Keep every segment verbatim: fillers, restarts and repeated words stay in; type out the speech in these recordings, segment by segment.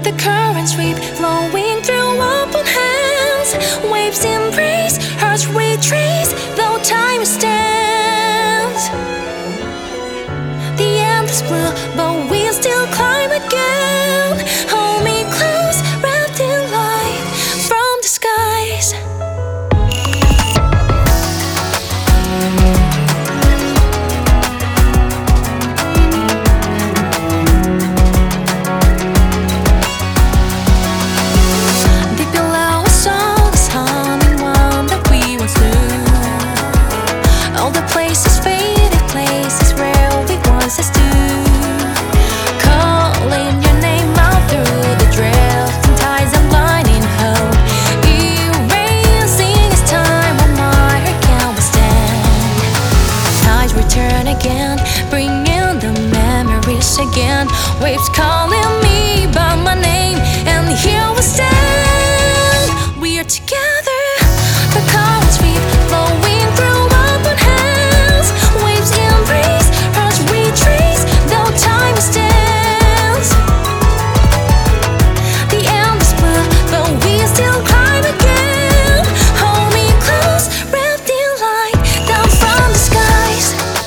The currents sweep, flowing through open hands. Waves embrace, hearts retrace, though time stands. The endless blue, but we'll still climb again. Hold me close, wrapped in light from the skies. Again, waves calling me by my name, and here we stand. We are together. The currents sweep, flowing through open hands. Waves embrace, hearts retrace, though time stands. The endless blue, but we still climb again. Hold me close, wrapped in light, down from the skies.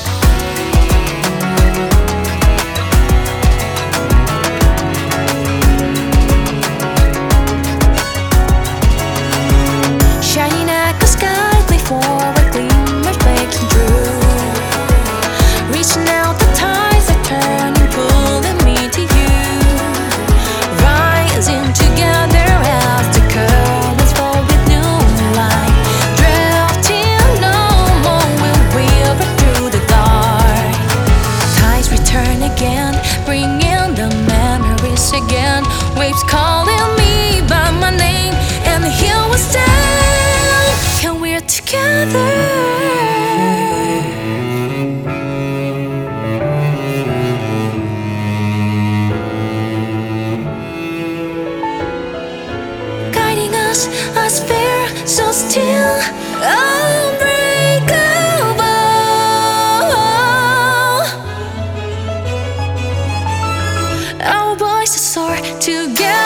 Again, waves calling me by my name, and here we stand, and we're together. Guiding us, a sphere so still, unbreakable. Our voices soar together.